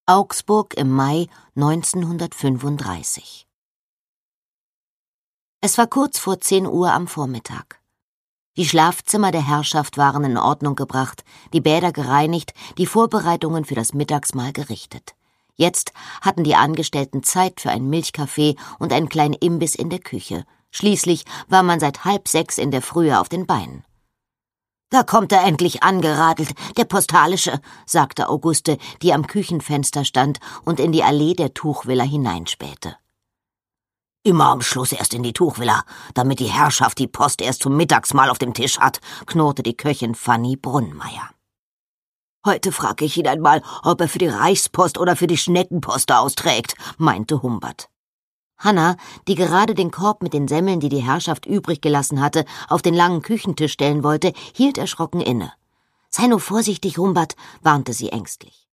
Augsburg im Mai 1935. Es war kurz vor 10 Uhr am Vormittag. Die Schlafzimmer der Herrschaft waren in Ordnung gebracht, die Bäder gereinigt, die Vorbereitungen für das Mittagsmahl gerichtet. Jetzt hatten die Angestellten Zeit für einen Milchkaffee und einen kleinen Imbiss in der Küche. Schließlich war man seit 5:30 in der Frühe auf den Beinen. »Da kommt er endlich angeradelt, der Postalische«, sagte Auguste, die am Küchenfenster stand und in die Allee der Tuchvilla hineinspähte. »Immer am Schluss erst in die Tuchvilla, damit die Herrschaft die Post erst zum Mittagsmahl auf dem Tisch hat«, knurrte die Köchin Fanny Brunnmeier. »Heute frage ich ihn einmal, ob er für die Reichspost oder für die Schneckenpost austrägt«, meinte Humbert. Hanna, die gerade den Korb mit den Semmeln, die die Herrschaft übrig gelassen hatte, auf den langen Küchentisch stellen wollte, hielt erschrocken inne. »Sei nur vorsichtig, Humbert«, warnte sie ängstlich.